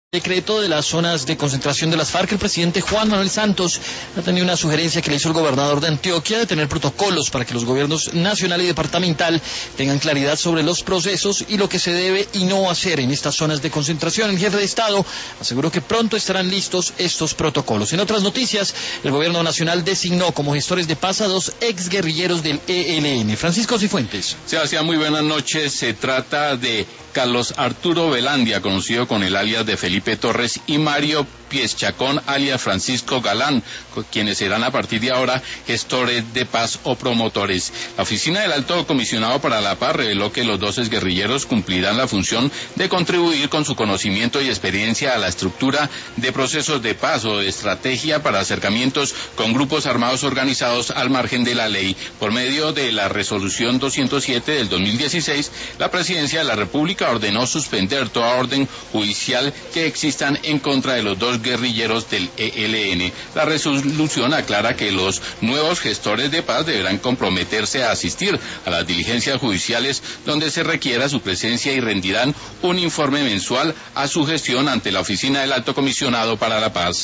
Decreto de las zonas de concentración de las FARC, el presidente Juan Manuel Santos ha tenido una sugerencia que le hizo el gobernador de Antioquia de tener protocolos para que los gobiernos nacional y departamental tengan claridad sobre los procesos y lo que se debe y no hacer en estas zonas de concentración. El jefe de Estado aseguró que pronto estarán listos estos protocolos. En otras noticias, el gobierno nacional designó como gestores de paz a 2 exguerrilleros del ELN. Francisco Cifuentes. Sebastián, muy buenas noches. Se trata de Carlos Arturo Velandia, conocido con el alias de Felipe Torres, y Mario Pieschacón, alias Francisco Galán, quienes serán a partir de ahora gestores de paz o promotores. La oficina del Alto Comisionado para la Paz reveló que los 2 exguerrilleros cumplirán la función de contribuir con su conocimiento y experiencia a la estructura de procesos de paz o de estrategia para acercamientos con grupos armados organizados al margen de la ley. Por medio de la resolución 207 del 2016, la Presidencia de la República ordenó suspender toda orden judicial que existan en contra de los 2 guerrilleros del ELN. La resolución aclara que los nuevos gestores de paz deberán comprometerse a asistir a las diligencias judiciales donde se requiera su presencia y rendirán un informe mensual a su gestión ante la Oficina del Alto Comisionado para la Paz.